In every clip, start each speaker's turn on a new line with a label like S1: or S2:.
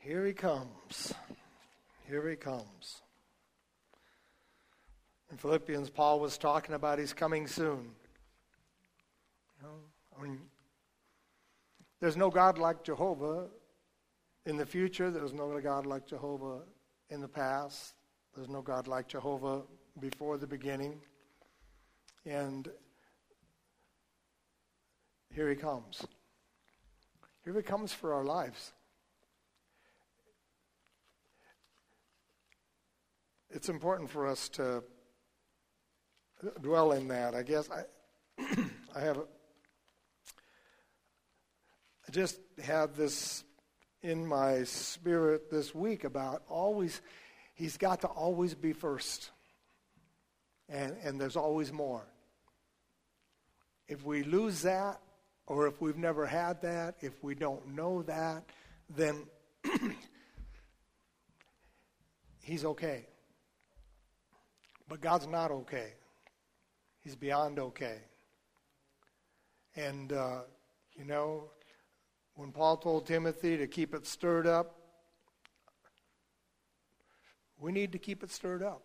S1: Here he comes. Here he comes. In Philippians, Paul was talking about he's coming soon. There's no God like Jehovah in the future. There's no God like Jehovah in the past. There's no God like Jehovah before the beginning. And here he comes. Here he comes for our lives. It's important for us to dwell in that. I guess I just had this in my spirit this week about he's got to always be first. And there's always more. If we lose that, or if we've never had that, if we don't know that, then he's okay. But God's not okay. He's beyond okay. And, when Paul told Timothy to keep it stirred up, we need to keep it stirred up.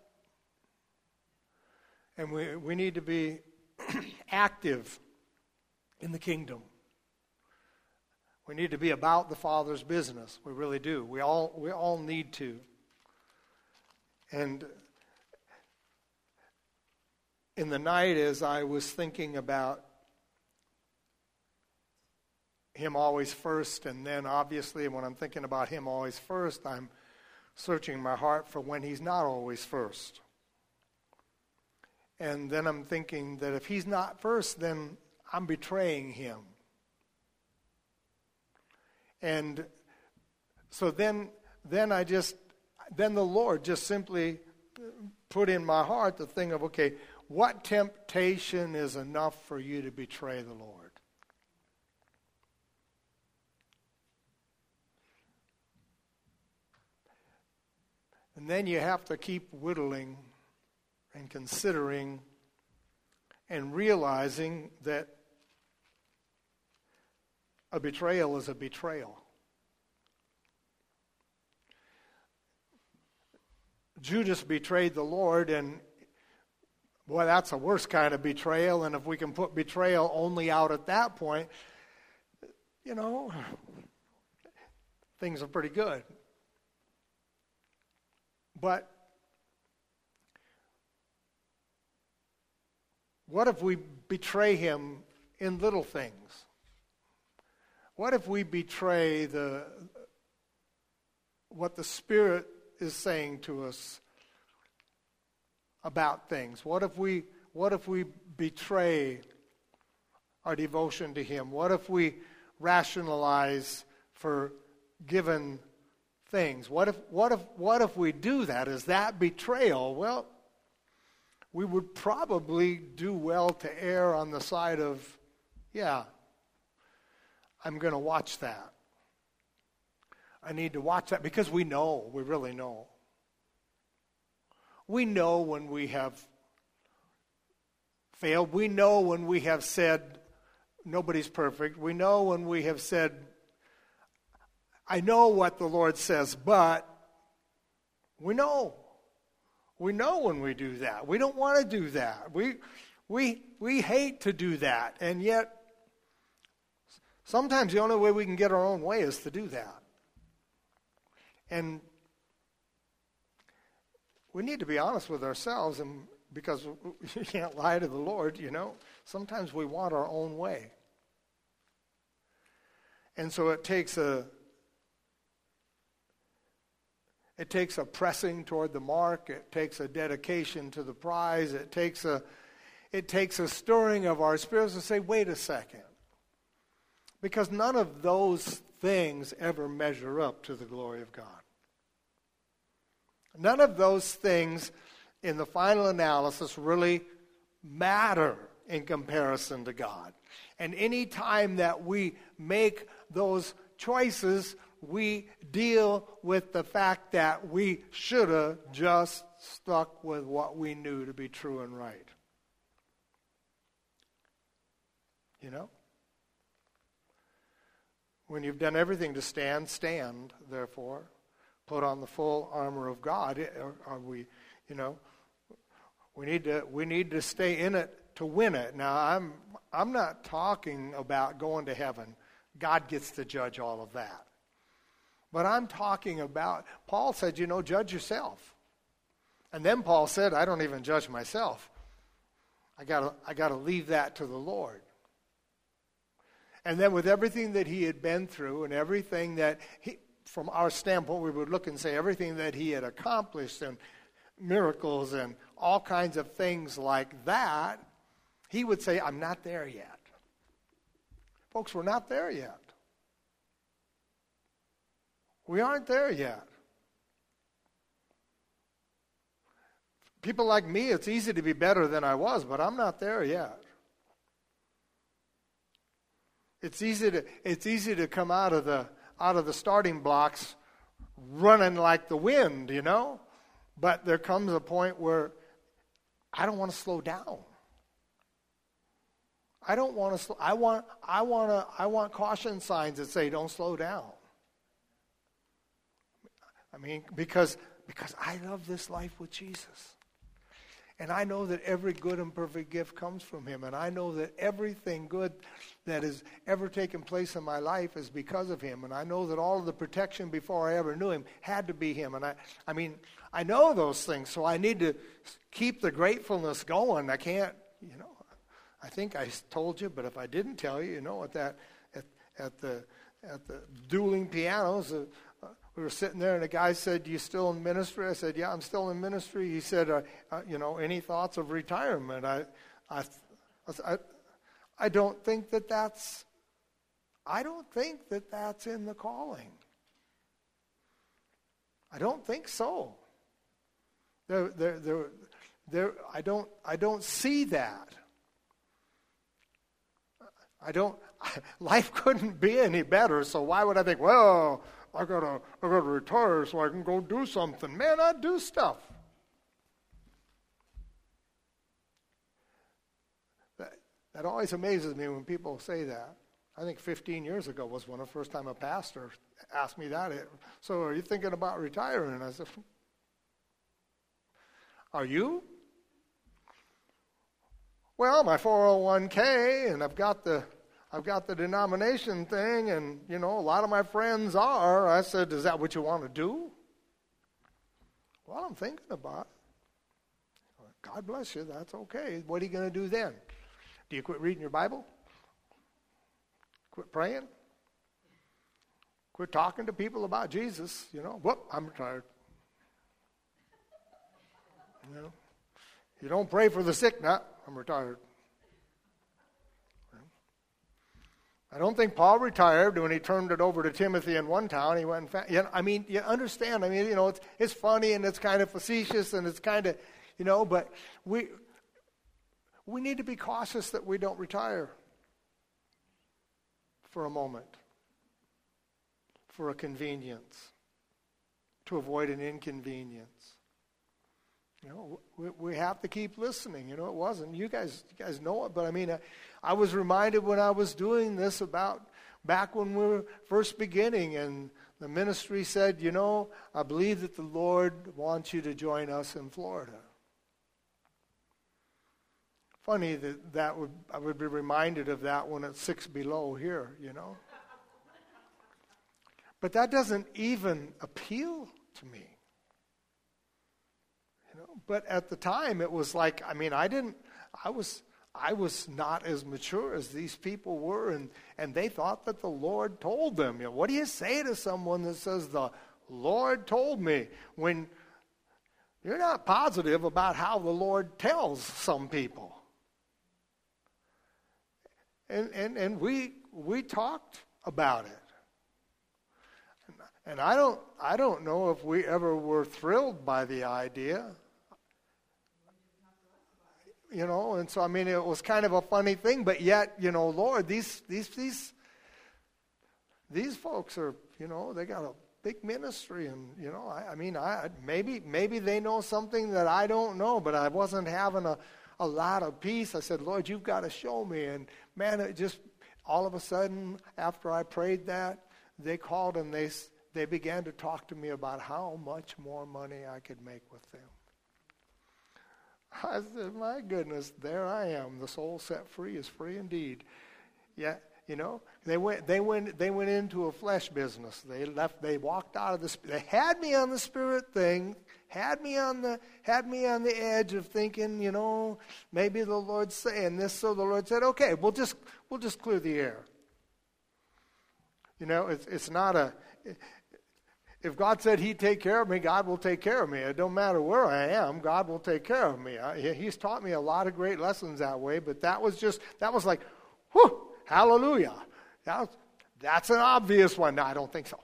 S1: And we need to be active in the kingdom. We need to be about the Father's business. We really do. We all need to. And in the night, as I was thinking about him always first, and then obviously when I'm thinking about him always first, I'm searching my heart for when he's not always first. And then I'm thinking that if he's not first, then I'm betraying him. And so then the Lord just simply put in my heart the thing of, okay, what temptation is enough for you to betray the Lord? And then you have to keep whittling and considering and realizing that a betrayal is a betrayal. Judas betrayed the Lord, and boy, that's a worse kind of betrayal. And if we can put betrayal only out at that point, things are pretty good. But what if we betray him in little things? What if we betray what the Spirit is saying to us about things? What if we betray our devotion to him? What if we rationalize for given things? What if we do that? Is that betrayal? Well, we would probably do well to err on the side of, I'm going to watch that. I need to watch that because we really know. We know when we have failed. We know when we have said nobody's perfect. We know when we have said, I know what the Lord says, but we know. We know when we do that. We don't want to do that. We hate to do that. And yet, sometimes the only way we can get our own way is to do that. And we need to be honest with ourselves, and because you can't lie to the Lord, Sometimes we want our own way. And so it takes a pressing toward the mark. It takes a dedication to the prize. It takes a stirring of our spirits to say, wait a second. Because none of those things ever measure up to the glory of God. None of those things in the final analysis really matter in comparison to God. And any time that we make those choices, we deal with the fact that we should have just stuck with what we knew to be true and right. When you've done everything to stand, stand, therefore. Put on the full armor of God. Are we, we need to stay in it to win it. Now, I'm not talking about going to heaven. God gets to judge all of that. But I'm talking about, Paul said, judge yourself. And then Paul said, I don't even judge myself. I got to leave that to the Lord. And then with everything that he had been through and everything that from our standpoint, we would look and say everything that he had accomplished and miracles and all kinds of things like that, he would say, I'm not there yet. Folks, we're not there yet. We aren't there yet. People like me, it's easy to be better than I was, but I'm not there yet. It's easy to come out of the starting blocks running like the wind, But there comes a point where I don't want to slow down. I don't want to. I want caution signs that say, "Don't slow down." I mean, because I love this life with Jesus. And I know that every good and perfect gift comes from him. And I know that everything good that has ever taken place in my life is because of him. And I know that all of the protection before I ever knew him had to be him. And I know those things. So I need to keep the gratefulness going. I can't, I think I told you, but if I didn't tell you, at the dueling pianos, we were sitting there, and a guy said, "You still in ministry?" I said, "Yeah, I'm still in ministry." He said, "Any thoughts of retirement?" I don't think that that's. I don't think that that's in the calling. I don't think so. I don't see that. Life couldn't be any better. So why would I think? Well, I gotta retire so I can go do something. Man, I do stuff. That always amazes me when people say that. I think 15 years ago was when the first time a pastor asked me that. So are you thinking about retiring? And I said, are you? Well, my 401k, and I've got the denomination thing, and, a lot of my friends are. I said, is that what you want to do? Well, I'm thinking about it. God bless you, that's okay. What are you going to do then? Do you quit reading your Bible? Quit praying? Quit talking to people about Jesus? Whoop, I'm retired. You don't pray for the sick, I'm retired. I don't think Paul retired when he turned it over to Timothy in one town. He went and you understand. It's funny and it's kind of facetious and it's kind of, but we need to be cautious that we don't retire for a moment, for a convenience, to avoid an inconvenience. We have to keep listening. It wasn't. You guys know it, but I was reminded when I was doing this about back when we were first beginning, and the ministry said, I believe that the Lord wants you to join us in Florida. Funny that I would be reminded of that when it's 6 below here, But that doesn't even appeal to me. But at the time, it was like, I was not as mature as these people were, and they thought that the Lord told them. What do you say to someone that says, the Lord told me, when you're not positive about how the Lord tells some people? And we talked about it. And I don't know if we ever were thrilled by the idea. And so it was kind of a funny thing, but yet, Lord, these folks are, they got a big ministry, and maybe they know something that I don't know, but I wasn't having a lot of peace. I said, Lord, you've got to show me, and man, it just all of a sudden, after I prayed that, they called and they began to talk to me about how much more money I could make with them. I said, my goodness, there I am. The soul set free is free indeed. Yeah, you know, they went into a flesh business. They walked out of the spirit. They had me on the spirit thing, had me on the edge of thinking, you know, maybe the Lord's saying this. So the Lord said, okay, we'll just clear the air. You know, it's not a. If God said He'd take care of me, God will take care of me. It don't matter where I am, God will take care of me. He's taught me a lot of great lessons that way, but that was like, whew, hallelujah. That's an obvious one. No, I don't think so.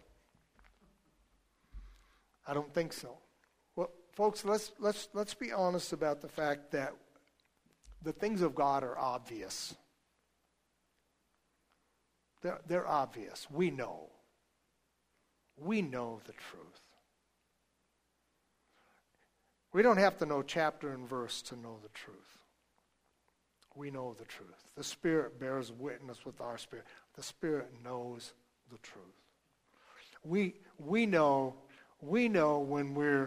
S1: I don't think so. Well, folks, let's be honest about the fact that the things of God are obvious. They're obvious. We know. We know the truth. We don't have to know chapter and verse to know the truth. We know the truth. The Spirit bears witness with our spirit. The Spirit knows the truth. We know when we're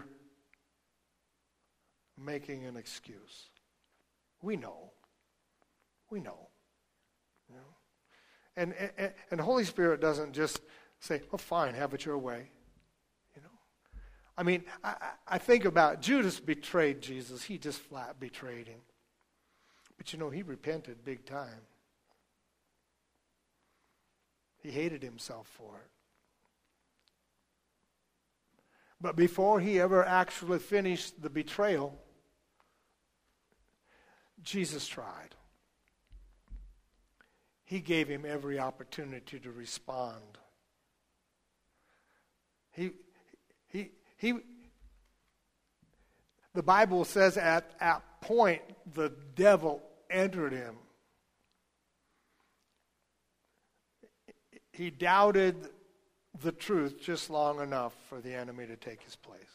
S1: making an excuse. We know. You know? And Holy Spirit doesn't just say, oh, fine, have it your way. You know? I mean, I think about Judas betrayed Jesus. He just flat betrayed him. But you know, he repented big time. He hated himself for it. But before he ever actually finished the betrayal, Jesus tried. He gave him every opportunity to respond. The Bible says at point the devil entered him. He doubted the truth just long enough for the enemy to take his place.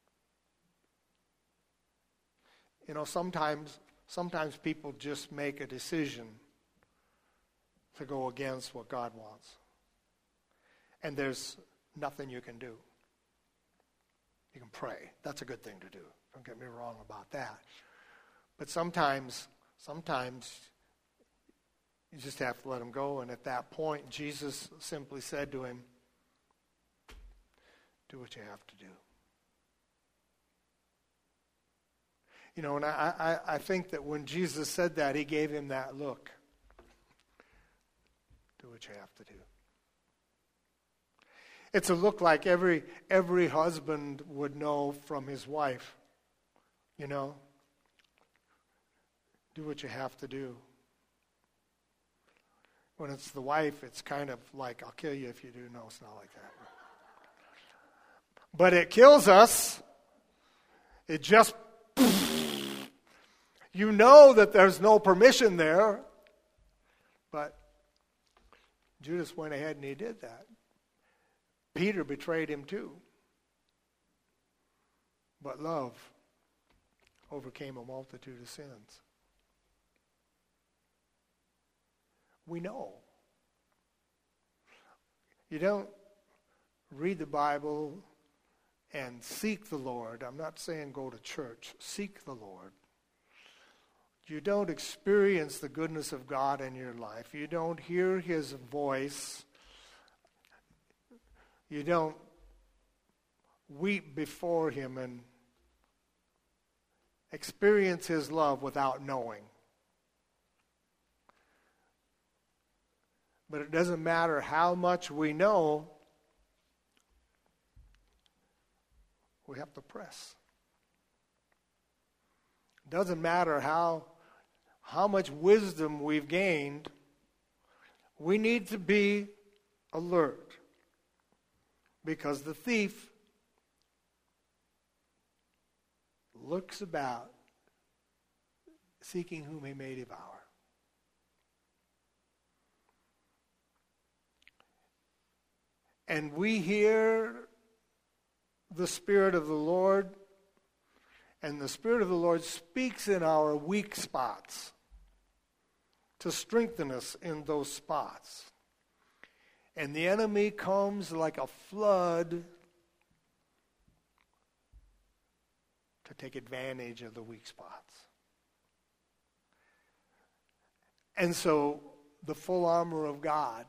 S1: You know, sometimes people just make a decision to go against what God wants. And there's nothing you can do. You can pray. That's a good thing to do. Don't get me wrong about that. But sometimes you just have to let him go. And at that point, Jesus simply said to him, do what you have to do. You know, and I think that when Jesus said that, he gave him that look. Do what you have to do. It's a look like every husband would know from his wife. You know, do what you have to do. When it's the wife, it's kind of like, I'll kill you if you do. No, it's not like that. But it kills us. It just, you know that there's no permission there. But Judas went ahead and he did that. Peter betrayed him too. But love overcame a multitude of sins. We know. You don't read the Bible and seek the Lord. I'm not saying go to church. Seek the Lord. You don't experience the goodness of God in your life. You don't hear His voice. You don't weep before Him and experience His love without knowing. But it doesn't matter how much we know, we have to press. It doesn't matter how much wisdom we've gained, we need to be alert. Because the thief looks about, seeking whom he may devour. And we hear the Spirit of the Lord, and the Spirit of the Lord speaks in our weak spots to strengthen us in those spots. And the enemy comes like a flood to take advantage of the weak spots. And so the full armor of God.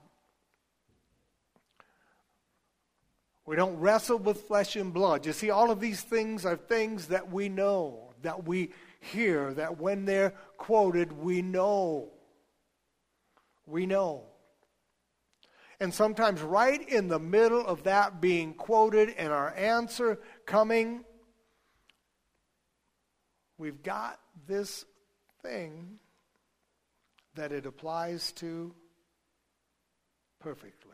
S1: We don't wrestle with flesh and blood. You see, all of these things are things that we know, that we hear, that when they're quoted, we know. We know. And sometimes right in the middle of that being quoted and our answer coming, we've got this thing that it applies to perfectly.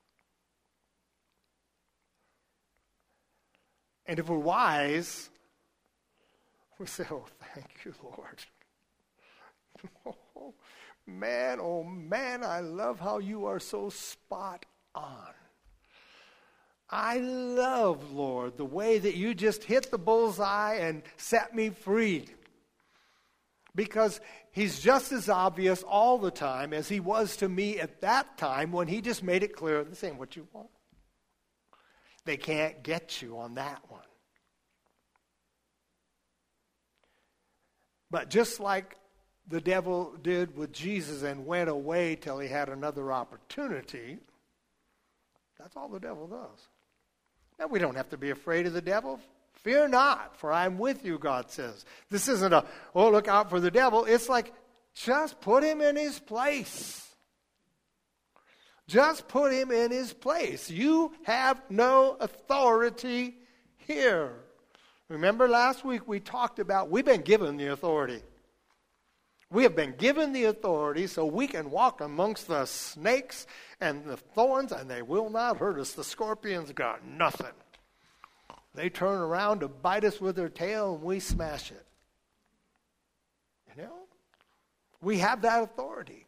S1: And if we're wise, we say, oh, thank you, Lord. Oh, man, I love how you are so spot on. I love, Lord, the way that you just hit the bullseye and set me free. Because he's just as obvious all the time as he was to me at that time when he just made it clear, this ain't what you want. They can't get you on that one. But just like the devil did with Jesus and went away till he had another opportunity, that's all the devil does. Now, we don't have to be afraid of the devil. Fear not, for I am with you, God says. This isn't a, oh, look out for the devil. It's like, just put him in his place. Just put him in his place. You have no authority here. Remember last week we talked about we've been given the authority. We have been given the authority so we can walk amongst the snakes and the thorns and they will not hurt us. The scorpions got nothing. They turn around to bite us with their tail and we smash it. You know? We have that authority.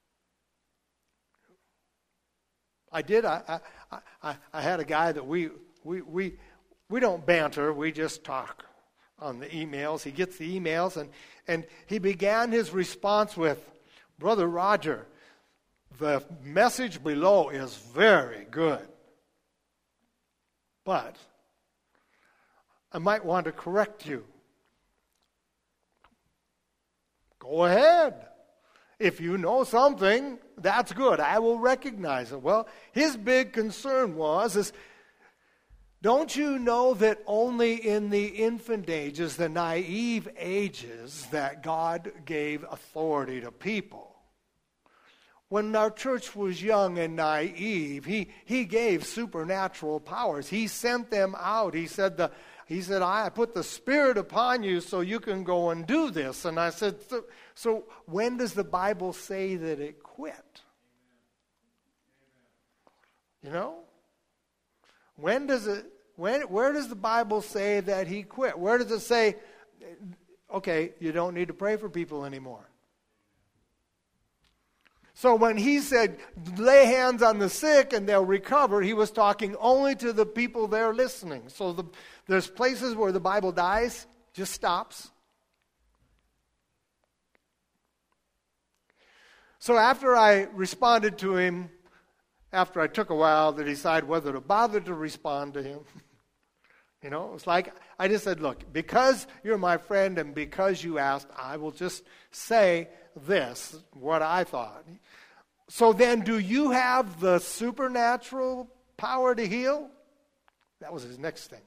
S1: I had a guy that we don't banter, we just talk on the emails. He gets the emails and he began his response with, Brother Roger, the message below is very good. But I might want to correct you. Go ahead. If you know something, that's good. I will recognize it. Well, his big concern is don't you know that only in the infant ages, the naive ages, that God gave authority to people? When our church was young and naive, he gave supernatural powers. He sent them out. He said, I put the Spirit upon you so you can go and do this. And I said, so when does the Bible say that it quit? You know? Where does the Bible say that he quit? Where does it say, okay, you don't need to pray for people anymore? So when he said, lay hands on the sick and they'll recover, he was talking only to the people there listening. So there's places where the Bible dies, just stops. So after I responded to him, after I took a while to decide whether to bother to respond to him, you know, it's like I just said, look, because you're my friend and because you asked, I will just say this, what I thought. So then, do you have the supernatural power to heal? That was his next thing.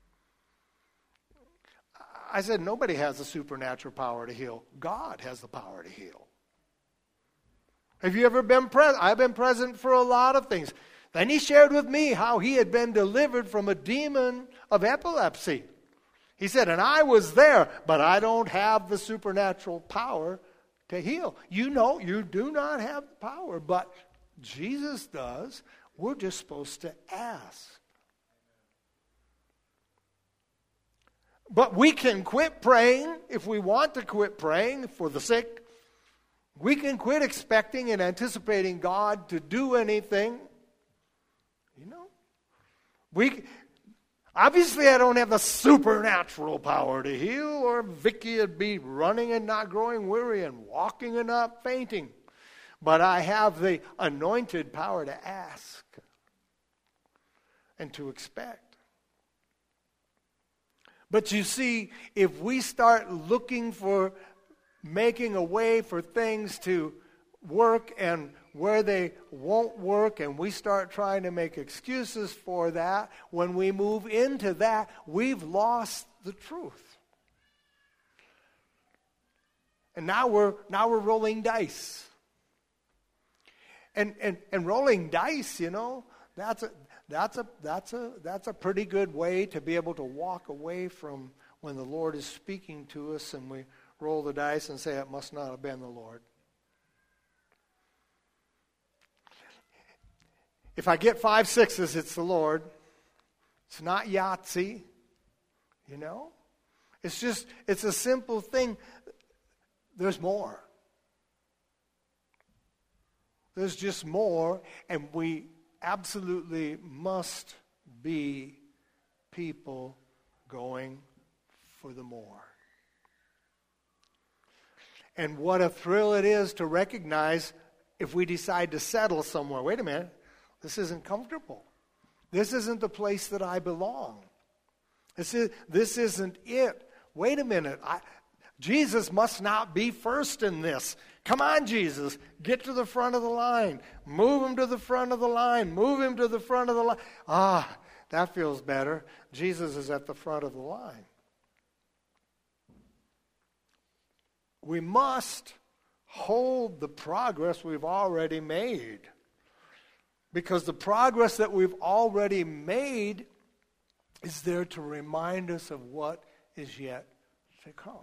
S1: I said, nobody has the supernatural power to heal. God has the power to heal. Have you ever been present? I've been present for a lot of things. Then he shared with me how he had been delivered from a demon of epilepsy. He said, and I was there, but I don't have the supernatural power to heal. You know, you do not have the power, but Jesus does. We're just supposed to ask. But we can quit praying if we want to quit praying for the sick. We can quit expecting and anticipating God to do anything. You know, obviously I don't have the supernatural power to heal, or Vicky would be running and not growing weary and walking and not fainting. but I have the anointed power to ask and to expect. But you see, if we start looking for making a way for things to work and where they won't work, and we start trying to make excuses for that, when we move into that, we've lost the truth. And now we're rolling dice. And rolling dice, you know, that's a pretty good way to be able to walk away from when the Lord is speaking to us and we roll the dice and say it must not have been the Lord. If I get 5 6s, it's the Lord. It's not Yahtzee, you know. It's a simple thing. There's more. There's just more, and we absolutely must be people going for the more. And what a thrill it is to recognize if we decide to settle somewhere. Wait a minute. This isn't comfortable. This isn't the place that I belong. This isn't it. Wait a minute. Jesus must not be first in this. Come on, Jesus. Get to the front of the line. Move him to the front of the line. Move him to the front of the line. That feels better. Jesus is at the front of the line. We must hold the progress we've already made. Because the progress that we've already made is there to remind us of what is yet to come.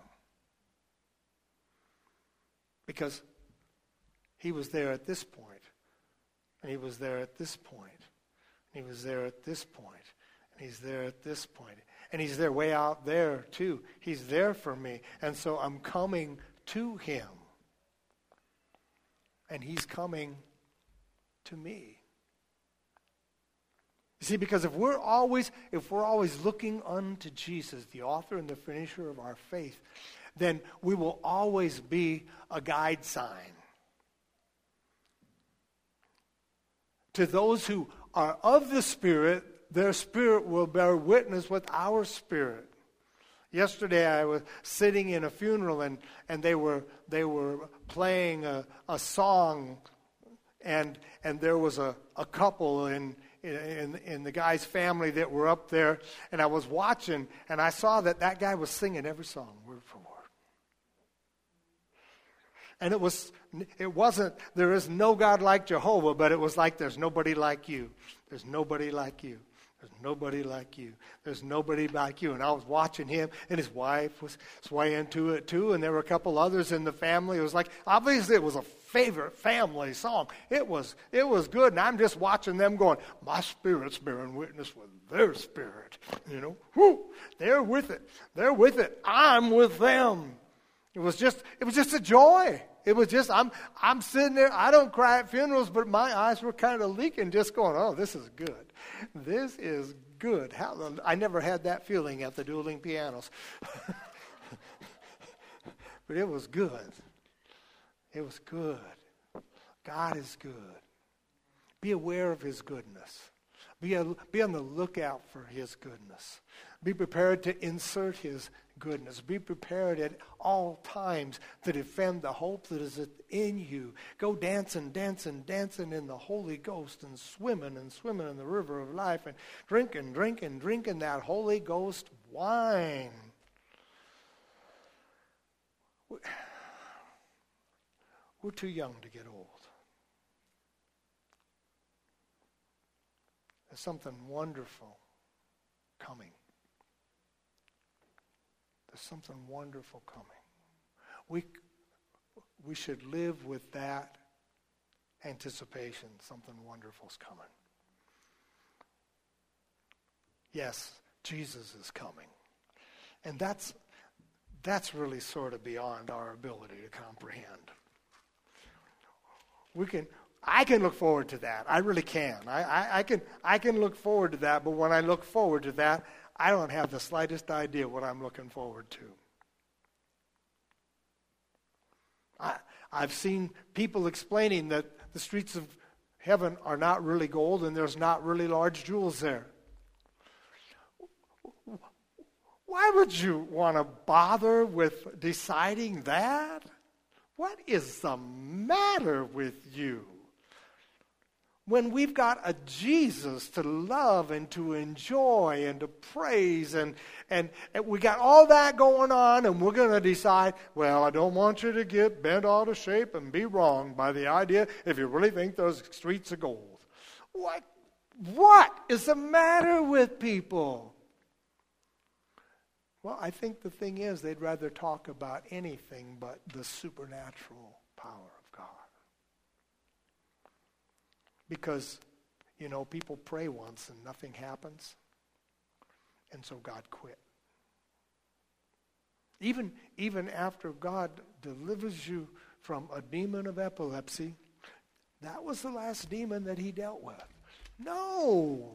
S1: Because he was there at this point, and he was there at this point, and he was there at this point, and he's there at this point, and he's there way out there too. He's there for me, and so I'm coming to him, and he's coming to me. You see, because if we're always looking unto Jesus, the author and the finisher of our faith, then we will always be a guide sign. To those who are of the Spirit, their spirit will bear witness with our spirit. Yesterday I was sitting in a funeral and they were playing a song and there was a couple in the guy's family that were up there, and I was watching, and I saw that guy was singing every song, word for word. And it wasn't, there is no God like Jehovah, but it was like there's nobody like you. There's nobody like you. There's nobody like you. There's nobody like you. And I was watching him, and his wife was swaying to it too, and there were a couple others in the family. It was like, obviously it was a favorite family song. It was good, and I'm just watching them going, my spirit's bearing witness with their spirit. You know, whoo, they're with it. They're with it. I'm with them. It was just a joy. It was just, I'm sitting there, I don't cry at funerals, but my eyes were kind of leaking, just going, oh, this is good. This is good. I never had that feeling at the dueling pianos. But it was good. It was good. God is good. Be aware of his goodness. Be on the lookout for his goodness. Be prepared to insert his goodness. Be prepared at all times to defend the hope that is in you. Go dancing, dancing, dancing in the Holy Ghost and swimming in the river of life and drinking that Holy Ghost wine. We're too young to get old. There's something wonderful coming. There's something wonderful coming. We should live with that anticipation. Something wonderful's coming. Yes, Jesus is coming. And that's really sort of beyond our ability to comprehend. I can look forward to that. I really can. I can look forward to that, but when I look forward to that, I don't have the slightest idea what I'm looking forward to. I've seen people explaining that the streets of heaven are not really gold and there's not really large jewels there. Why would you want to bother with deciding that? What is the matter with you? When we've got a Jesus to love and to enjoy and to praise and we got all that going on, and we're going to decide, well, I don't want you to get bent out of shape and be wrong by the idea if you really think those streets are gold. What is the matter with people? Well, I think the thing is they'd rather talk about anything but the supernatural power of God. Because, people pray once and nothing happens. And so God quit. Even after God delivers you from a demon of epilepsy, that was the last demon that he dealt with. No.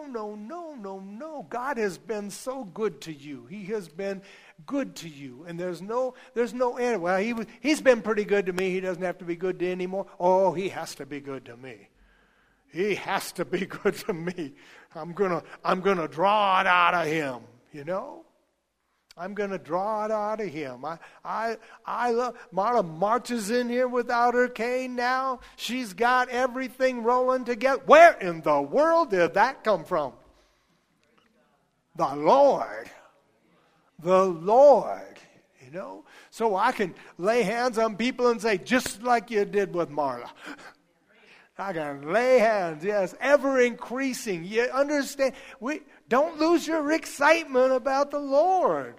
S1: God has been so good to you. He has been good to you. And there's no end. Well, he's been pretty good to me. He doesn't have to be good to anymore. Oh, he has to be good to me. He has to be good to me. I'm gonna draw it out of him, I'm going to draw it out of him. I love, Marla marches in here without her cane now. She's got everything rolling together. Where in the world did that come from? The Lord. The Lord. So I can lay hands on people and say, just like you did with Marla. I can lay hands, yes, ever increasing. You understand? Don't lose your excitement about the Lord.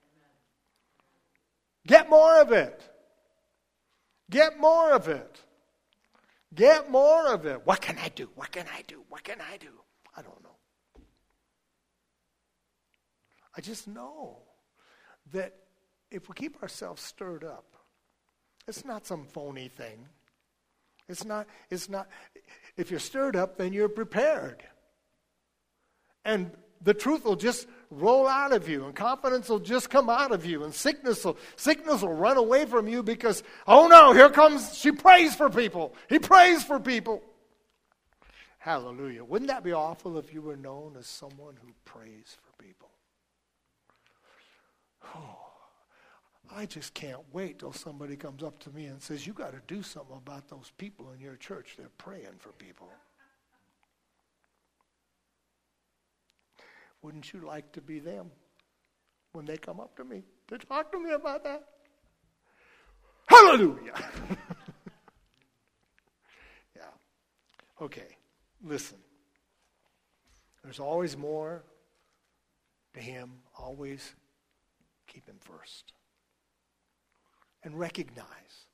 S1: Get more of it. Get more of it. Get more of it. What can I do? What can I do? What can I do? I don't know. I just know that if we keep ourselves stirred up, it's not some phony thing. It's not, if you're stirred up, then you're prepared. And the truth will just roll out of you, and confidence will just come out of you, and sickness will run away from you because, oh no, here comes, she prays for people. He prays for people. Hallelujah. Wouldn't that be awful if you were known as someone who prays for people? Oh, I just can't wait till somebody comes up to me and says, you got to do something about those people in your church. They're praying for people. Wouldn't you like to be them when they come up to me to talk to me about that? Hallelujah. Yeah. Okay, listen. There's always more to him. Always keep him first. And recognize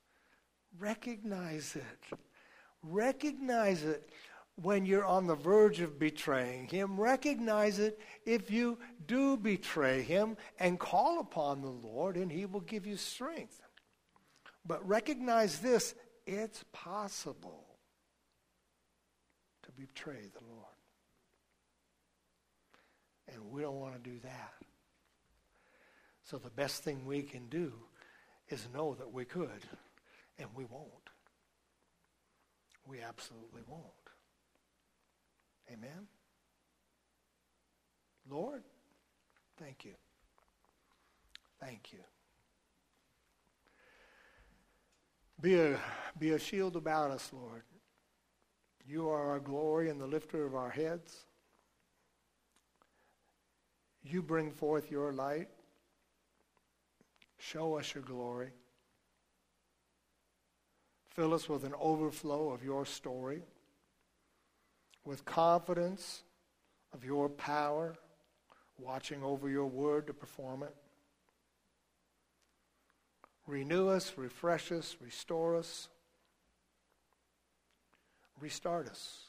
S1: it. Recognize it when you're on the verge of betraying him. Recognize it if you do betray him, and call upon the Lord and he will give you strength. But recognize this, it's possible to betray the Lord. And we don't want to do that. So the best thing we can do is know that we could, and we won't. We absolutely won't. Amen? Lord, thank you. Thank you. Be a shield about us, Lord. You are our glory and the lifter of our heads. You bring forth your light. Show us your glory. Fill us with an overflow of your story, with confidence of your power, watching over your word to perform it. Renew us, refresh us, restore us, restart us.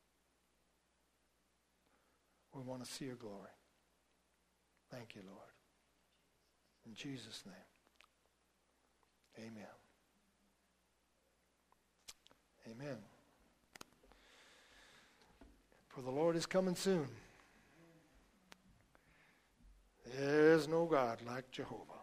S1: We want to see your glory. Thank you, Lord. In Jesus' name, amen. Amen. For the Lord is coming soon. There is no God like Jehovah.